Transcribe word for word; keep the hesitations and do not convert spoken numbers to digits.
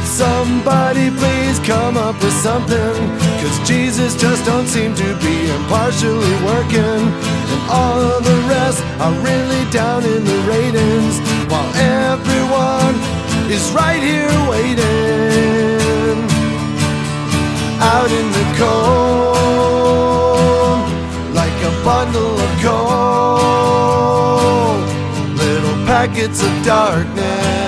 Somebody please come up with something, 'cause Jesus just don't seem to be impartially working, and all of the rest are really down in the ratings, while everyone is right here waiting out in the cold, like a bundle of coal, little packets of darkness